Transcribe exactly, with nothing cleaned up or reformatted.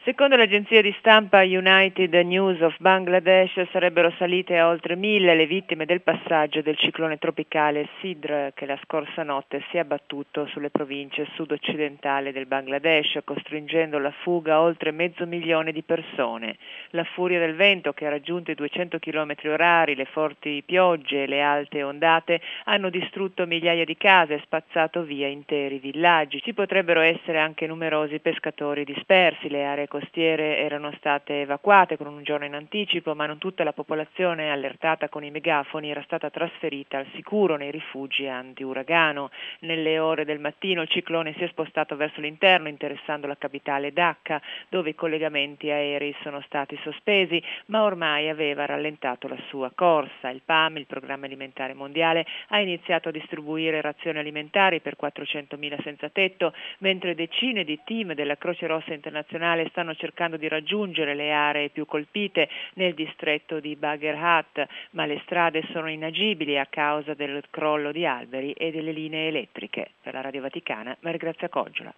Secondo l'agenzia di stampa United News of Bangladesh sarebbero salite a oltre mille le vittime del passaggio del ciclone tropicale Sidr, che la scorsa notte si è abbattuto sulle province sud-occidentali del Bangladesh, costringendo alla fuga oltre mezzo milione di persone. La furia del vento, che ha raggiunto i duecento chilometri orari, le forti piogge e le alte ondate hanno distrutto migliaia di case e spazzato via interi villaggi. Ci potrebbero essere anche numerosi pescatori dispersi. Le aree costiere erano state evacuate con un giorno in anticipo, ma non tutta la popolazione, allertata con i megafoni, era stata trasferita al sicuro nei rifugi anti-uragano. Nelle ore del mattino il ciclone si è spostato verso l'interno, interessando la capitale Dhaka, dove i collegamenti aerei sono stati sospesi, ma ormai aveva rallentato la sua corsa. Il P A M, il Programma Alimentare Mondiale, ha iniziato a distribuire razioni alimentari per quattrocentomila senza tetto, mentre decine di team della Croce Rossa Internazionale stanno cercando di raggiungere le aree più colpite nel distretto di Bagherhat, ma le strade sono inagibili a causa del crollo di alberi e delle linee elettriche. Per la Radio Vaticana, Maria Grazia Coggiola.